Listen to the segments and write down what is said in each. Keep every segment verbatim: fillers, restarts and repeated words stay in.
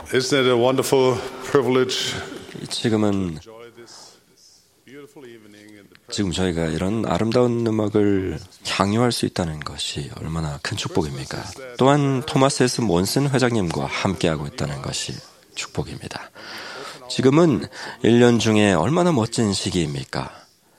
Isn't it a wonderful privilege? 지금은 지금 저희가 이런 아름다운 음악을 향유할 수 있다는 것이 얼마나 큰 축복입니까? 또한 토마스 에스 몬슨 회장님과 함께하고 있다는 것이 축복입니다. 지금은 일 년 중에 얼마나 멋진 시기입니까?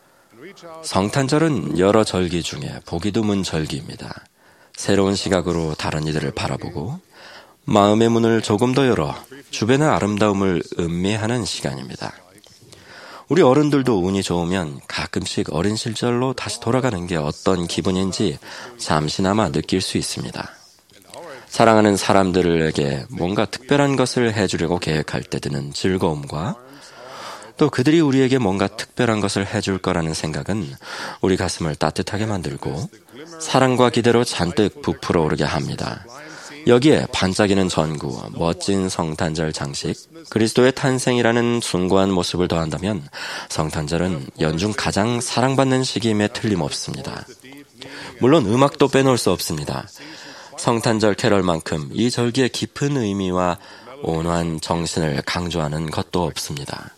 성탄절은 여러 절기 중에 보기 드문 절기입니다. 새로운 시각으로 다른 이들을 바라보고 마음의 문을 조금 더 열어 주변의 아름다움을 음미하는 시간입니다. 우리 어른들도 운이 좋으면 가끔씩 어린 시절로 다시 돌아가는 게 어떤 기분인지 잠시나마 느낄 수 있습니다. 사랑하는 사람들에게 뭔가 특별한 것을 해주려고 계획할 때 드는 즐거움과 또 그들이 우리에게 뭔가 특별한 것을 해줄 거라는 생각은 우리 가슴을 따뜻하게 만들고 사랑과 기대로 잔뜩 부풀어 오르게 합니다. 여기에 반짝이는 전구, 멋진 성탄절 장식, 그리스도의 탄생이라는 숭고한 모습을 더한다면 성탄절은 연중 가장 사랑받는 시기임에 틀림없습니다. 물론 음악도 빼놓을 수 없습니다. 성탄절 캐럴만큼 이 절기의 깊은 의미와 온화한 정신을 강조하는 것도 없습니다.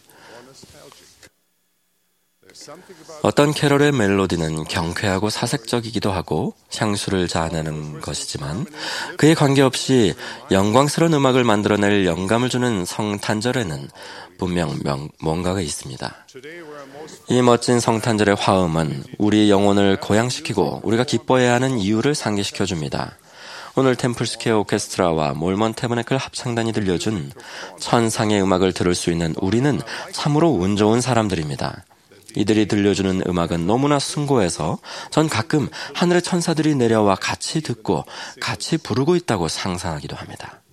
어떤 캐럴의 멜로디는 경쾌하고 사색적이기도 하고 향수를 자아내는 것이지만 그에 관계없이 영광스러운 음악을 만들어낼 영감을 주는 성탄절에는 분명 명, 뭔가가 있습니다. 이 멋진 성탄절의 화음은 우리 영혼을 고양시키고 우리가 기뻐해야 하는 이유를 상기시켜줍니다. 오늘 템플스퀘어 오케스트라와 몰먼 태버네클 합창단이 들려준 천상의 음악을 들을 수 있는 우리는 참으로 운 좋은 사람들입니다. 이들이 들려주는 음악은 너무나 숭고해서 전 가끔 하늘의 천사들이 내려와 같이 듣고 같이 부르고 있다고 상상하기도 합니다.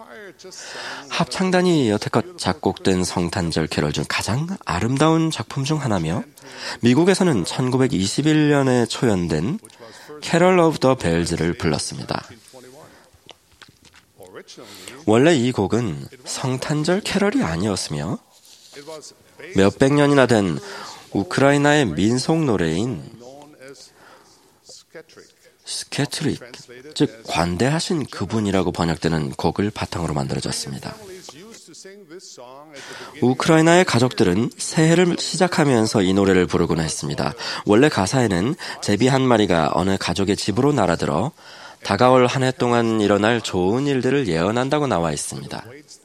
합창단이 여태껏 작곡된 성탄절 캐럴 중 가장 아름다운 작품 중 하나며 미국에서는 천구백이십일 년에 초연된 캐럴 오브 더 벨즈를 불렀습니다. 원래 이 곡은 성탄절 캐럴이 아니었으며 몇백 년이나 된 우크라이나의 민속 노래인 스케트릭, 즉 관대하신 그분이라고 번역되는 곡을 바탕으로 만들어졌습니다. 우크라이나의 가족들은 새해를 시작하면서 이 노래를 부르곤 했습니다. 원래 가사에는 제비 한 마리가 어느 가족의 집으로 날아들어 다가올 한 해 동안 일어날 좋은 일들을 예언한다고 나와 있습니다.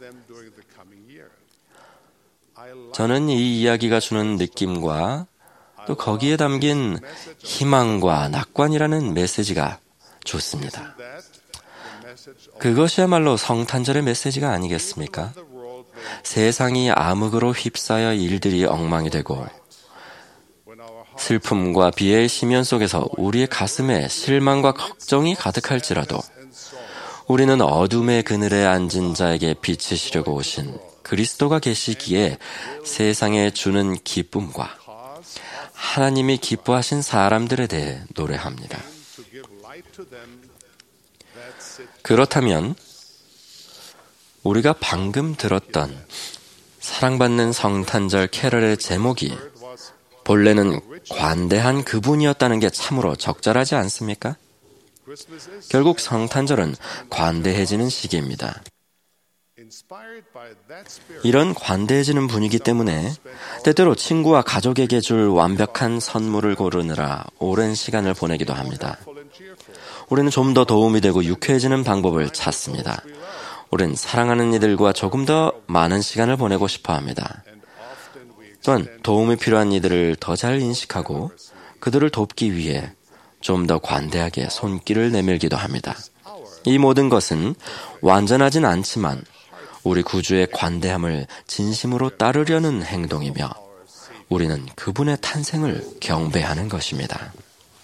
저는 이 이야기가 주는 느낌과 또 거기에 담긴 희망과 낙관이라는 메시지가 좋습니다. 그것이야말로 성탄절의 메시지가 아니겠습니까? 세상이 암흑으로 휩싸여 일들이 엉망이 되고 슬픔과 비애의 심연 속에서 우리의 가슴에 실망과 걱정이 가득할지라도 우리는 어둠의 그늘에 앉은 자에게 비치시려고 오신 그리스도가 계시기에 세상에 주는 기쁨과 하나님이 기뻐하신 사람들에 대해 노래합니다. 그렇다면 우리가 방금 들었던 사랑받는 성탄절 캐럴의 제목이 본래는 관대한 그분이었다는 게 참으로 적절하지 않습니까? 결국 성탄절은 관대해지는 시기입니다. 이런 관대해지는 분위기 때문에 때때로 친구와 가족에게 줄 완벽한 선물을 고르느라 오랜 시간을 보내기도 합니다. 우리는 좀 더 도움이 되고 유쾌해지는 방법을 찾습니다. 우리는 사랑하는 이들과 조금 더 많은 시간을 보내고 싶어 합니다. 또한 도움이 필요한 이들을 더 잘 인식하고 그들을 돕기 위해 좀 더 관대하게 손길을 내밀기도 합니다. 이 모든 것은 완전하진 않지만 우리 구주의 관대함을 진심으로 따르려는 행동이며 우리는 그분의 탄생을 경배하는 것입니다.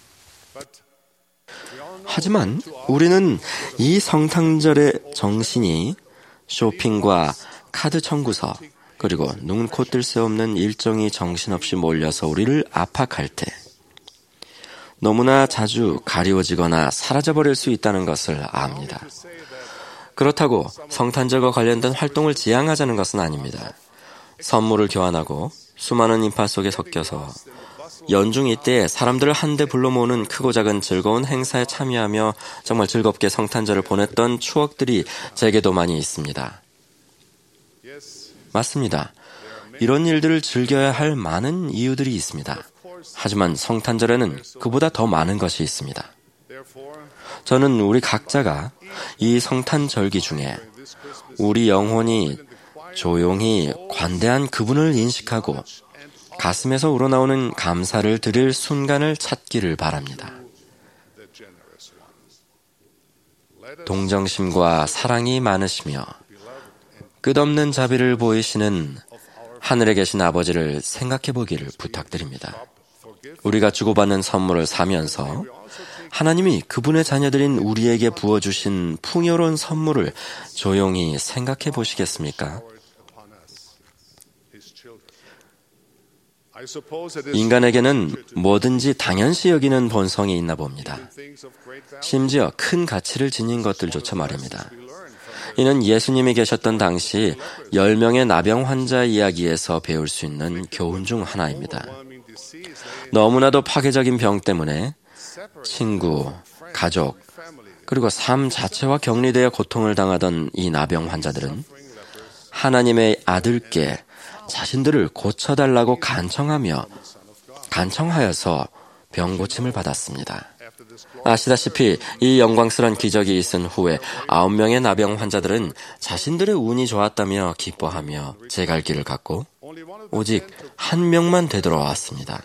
하지만 우리는 이 성탄절의 정신이 쇼핑과 카드 청구서 그리고 눈, 코, 뜰 새 없는 일정이 정신없이 몰려서 우리를 압박할 때 너무나 자주 가리워지거나 사라져버릴 수 있다는 것을 압니다. 그렇다고 성탄절과 관련된 활동을 지양하자는 것은 아닙니다. 선물을 교환하고 수많은 인파 속에 섞여서 연중 이때에 사람들을 한데 불러 모으는 크고 작은 즐거운 행사에 참여하며 정말 즐겁게 성탄절을 보냈던 추억들이 제게도 많이 있습니다. 맞습니다. 이런 일들을 즐겨야 할 많은 이유들이 있습니다. 하지만 성탄절에는 그보다 더 많은 것이 있습니다. 저는 우리 각자가 이 성탄절기 중에 우리 영혼이 조용히 관대한 그분을 인식하고 가슴에서 우러나오는 감사를 드릴 순간을 찾기를 바랍니다. 동정심과 사랑이 많으시며 끝없는 자비를 보이시는 하늘에 계신 아버지를 생각해 보기를 부탁드립니다. 우리가 주고받는 선물을 사면서 하나님이 그분의 자녀들인 우리에게 부어주신 풍요로운 선물을 조용히 생각해 보시겠습니까? 인간에게는 뭐든지 당연시 여기는 본성이 있나 봅니다. 심지어 큰 가치를 지닌 것들조차 말입니다. 이는 예수님이 계셨던 당시 열 명의 나병 환자 이야기에서 배울 수 있는 교훈 중 하나입니다. 너무나도 파괴적인 병 때문에 친구, 가족, 그리고 삶 자체와 격리되어 고통을 당하던 이 나병 환자들은 하나님의 아들께 자신들을 고쳐달라고 간청하며 간청하여서 병 고침을 받았습니다. 아시다시피 이 영광스러운 기적이 있은 후에 아홉 명의 나병 환자들은 자신들의 운이 좋았다며 기뻐하며 제갈 길을 갔고 오직 한 명만 되돌아왔습니다.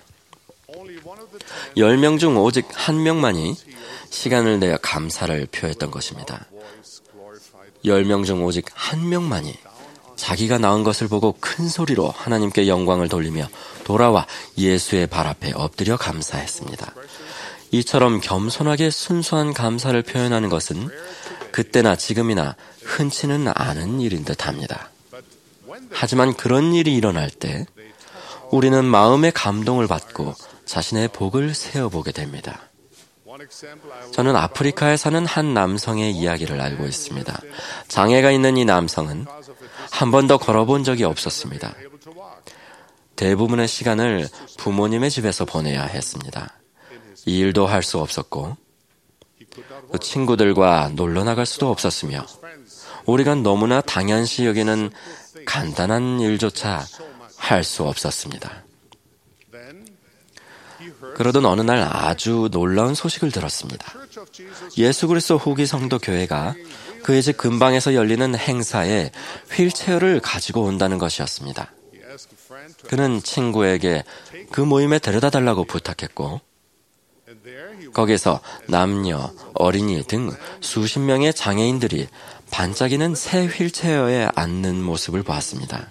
열 명 중 오직 한 명만이 시간을 내어 감사를 표했던 것입니다. 열 명 중 오직 한 명만이 자기가 나은 것을 보고 큰 소리로 하나님께 영광을 돌리며 돌아와 예수의 발 앞에 엎드려 감사했습니다. 이처럼 겸손하게 순수한 감사를 표현하는 것은 그때나 지금이나 흔치는 않은 일인 듯합니다. 하지만 그런 일이 일어날 때 우리는 마음의 감동을 받고 자신의 복을 세어보게 됩니다. 저는 아프리카에 사는 한 남성의 이야기를 알고 있습니다. 장애가 있는 이 남성은 한 번도 걸어본 적이 없었습니다. 대부분의 시간을 부모님의 집에서 보내야 했습니다. 이 일도 할 수 없었고 또 친구들과 놀러 나갈 수도 없었으며 우리가 너무나 당연시 여기는 간단한 일조차 할 수 없었습니다. 그러던 어느 날 아주 놀라운 소식을 들었습니다. 예수 그리스도 후기 성도 교회가 그의 집 근방에서 열리는 행사에 휠체어를 가지고 온다는 것이었습니다. 그는 친구에게 그 모임에 데려다 달라고 부탁했고 거기서 남녀, 어린이 등 수십 명의 장애인들이 반짝이는 새 휠체어에 앉는 모습을 보았습니다.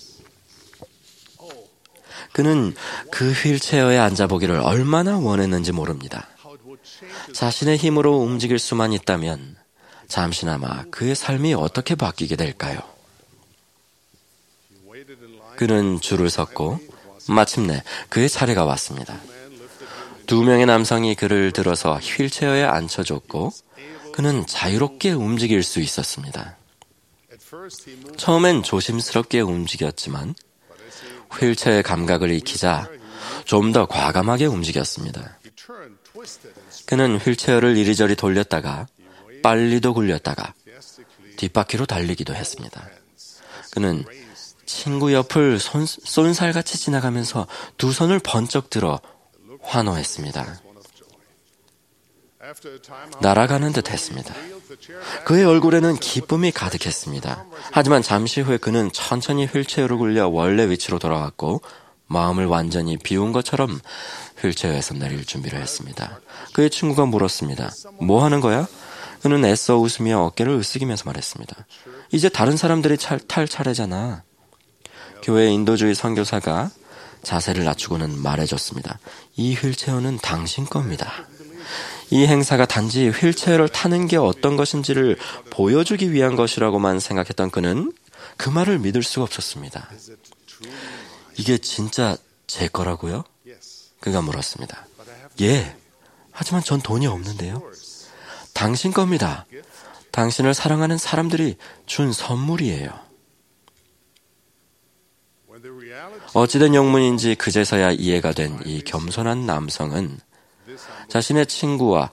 그는 그 휠체어에 앉아보기를 얼마나 원했는지 모릅니다. 자신의 힘으로 움직일 수만 있다면 잠시나마 그의 삶이 어떻게 바뀌게 될까요? 그는 줄을 섰고 마침내 그의 차례가 왔습니다. 두 명의 남성이 그를 들어서 휠체어에 앉혀줬고 그는 자유롭게 움직일 수 있었습니다. 처음엔 조심스럽게 움직였지만 휠체어의 감각을 익히자 좀 더 과감하게 움직였습니다. 그는 휠체어를 이리저리 돌렸다가 빨리도 굴렸다가 뒷바퀴로 달리기도 했습니다. 그는 친구 옆을 손, 쏜살같이 지나가면서 두 손을 번쩍 들어 환호했습니다. 날아가는 듯 했습니다. 그의 얼굴에는 기쁨이 가득했습니다. 하지만 잠시 후에 그는 천천히 휠체어로 굴려 원래 위치로 돌아왔고 마음을 완전히 비운 것처럼 휠체어에서 내릴 준비를 했습니다. 그의 친구가 물었습니다. 뭐 하는 거야? 그는 애써 웃으며 어깨를 으쓱이면서 말했습니다. 이제 다른 사람들이 차, 탈 차례잖아. 교회 인도주의 선교사가 자세를 낮추고는 말해줬습니다. 이 휠체어는 당신 겁니다. 이 행사가 단지 휠체어를 타는 게 어떤 것인지를 보여주기 위한 것이라고만 생각했던 그는 그 말을 믿을 수가 없었습니다. 이게 진짜 제 거라고요? 그가 물었습니다. 예, 하지만 전 돈이 없는데요. 당신 겁니다. 당신을 사랑하는 사람들이 준 선물이에요. 어찌된 영문인지 그제서야 이해가 된 이 겸손한 남성은 자신의 친구와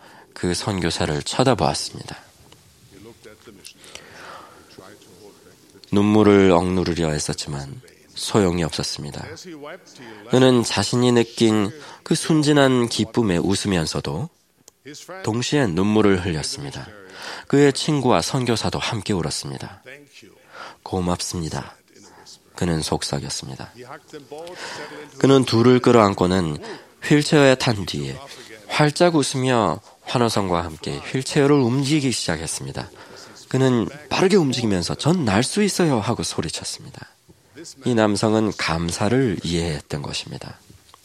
눈물을 억누르려 했었지만 소용이 없었습니다. 그는 자신이 느낀 그 순진한 기쁨에 웃으면서도 동시에 눈물을 흘렸습니다. 그의 친구와 선교사도 함께 울었습니다. 고맙습니다. 그는 속삭였습니다. 그는 둘을 끌어안고는 휠체어에 탄 뒤에 활짝 웃으며 환호성과 함께 휠체어를 움직이기 시작했습니다. 그는 빠르게 움직이면서 전 날 수 있어요 하고 소리쳤습니다. 이 남성은 감사를 이해했던 것입니다.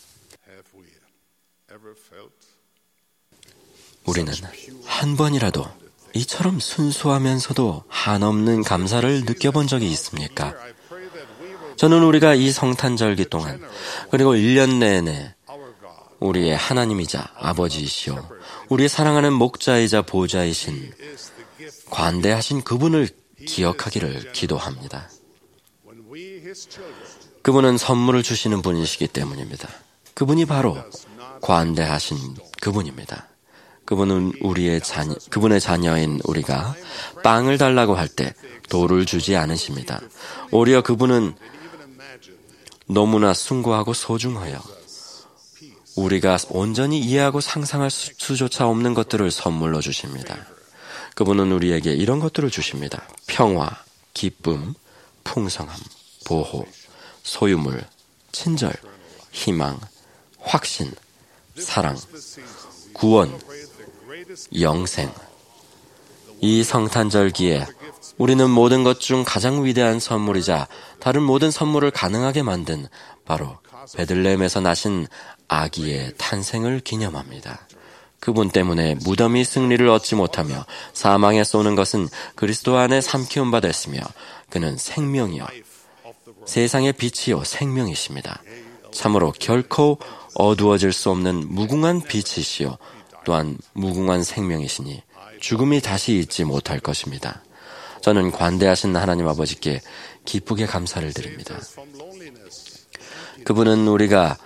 우리는 한 번이라도 이처럼 순수하면서도 한없는 감사를 느껴본 적이 있습니까? 저는 우리가 이 성탄절기 동안 그리고 일 년 내내 우리의 하나님이자 아버지이시오 우리의 사랑하는 목자이자 보좌이신 관대하신 그분을 기억하기를 기도합니다. 그분은 선물을 주시는 분이시기 때문입니다. 그분이 바로 관대하신 그분입니다. 그분은 우리의 자녀, 그분의 자녀인 우리가 빵을 달라고 할 때 돌을 주지 않으십니다. 오히려 그분은 너무나 숭고하고 소중하여 우리가 온전히 이해하고 상상할 수조차 없는 것들을 선물로 주십니다. 그분은 우리에게 이런 것들을 주십니다. 평화, 기쁨, 풍성함, 보호, 소유물, 친절, 희망, 확신, 사랑, 구원, 영생. 이 성탄절기에 우리는 모든 것 중 가장 위대한 선물이자 다른 모든 선물을 가능하게 만든 바로 베들레헴에서 나신 아기의 탄생을 기념합니다. 그분 때문에 무덤이 승리를 얻지 못하며 사망에 쏘는 것은 그리스도 안에 삼키운 바 됐으며 그는 생명이요 세상의 빛이요 생명이십니다. 참으로 결코 어두워질 수 없는 무궁한 빛이시요 또한 무궁한 생명이시니 죽음이 다시 잊지 못할 것입니다. 저는 관대하신 하나님 아버지께 기쁘게 감사를 드립니다. 그분은 우리가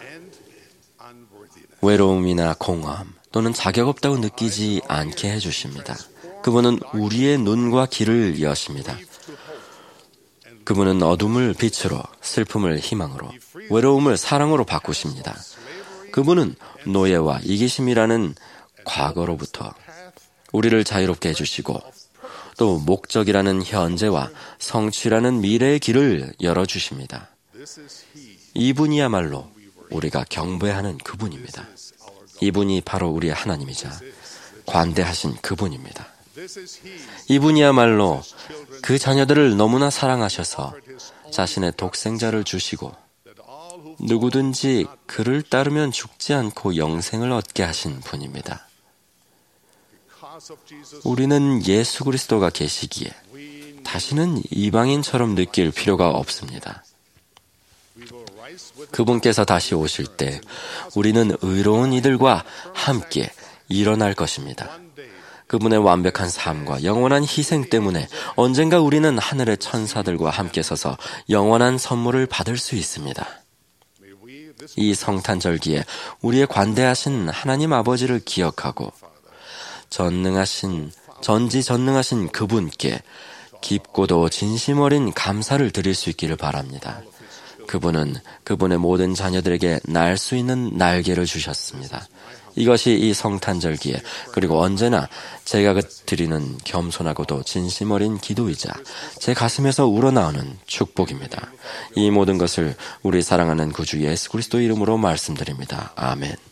외로움이나 공허함 또는 자격 없다고 느끼지 않게 해주십니다. 그분은 우리의 눈과 귀를 여십니다. 그분은 어둠을 빛으로, 슬픔을 희망으로, 외로움을 사랑으로 바꾸십니다. 그분은 노예와 이기심이라는 과거로부터 우리를 자유롭게 해주시고 또 목적이라는 현재와 성취라는 미래의 길을 열어주십니다. 이분이야말로 우리가 경배하는 그분입니다. 이분이 바로 우리의 하나님이자 관대하신 그분입니다. 이분이야말로 그 자녀들을 너무나 사랑하셔서 자신의 독생자를 주시고 누구든지 그를 따르면 죽지 않고 영생을 얻게 하신 분입니다. 우리는 예수 그리스도가 계시기에 다시는 이방인처럼 느낄 필요가 없습니다. 그분께서 다시 오실 때 우리는 의로운 이들과 함께 일어날 것입니다. 그분의 완벽한 삶과 영원한 희생 때문에 언젠가 우리는 하늘의 천사들과 함께 서서 영원한 선물을 받을 수 있습니다. 이 성탄절기에 우리의 관대하신 하나님 아버지를 기억하고 전능하신, 전지전능하신 그분께 깊고도 진심 어린 감사를 드릴 수 있기를 바랍니다. 그분은 그분의 모든 자녀들에게 날 수 있는 날개를 주셨습니다. 이것이 이 성탄절기에 그리고 언제나 제가 드리는 겸손하고도 진심 어린 기도이자 제 가슴에서 우러나오는 축복입니다. 이 모든 것을 우리 사랑하는 구주 예수 그리스도 이름으로 말씀드립니다. 아멘.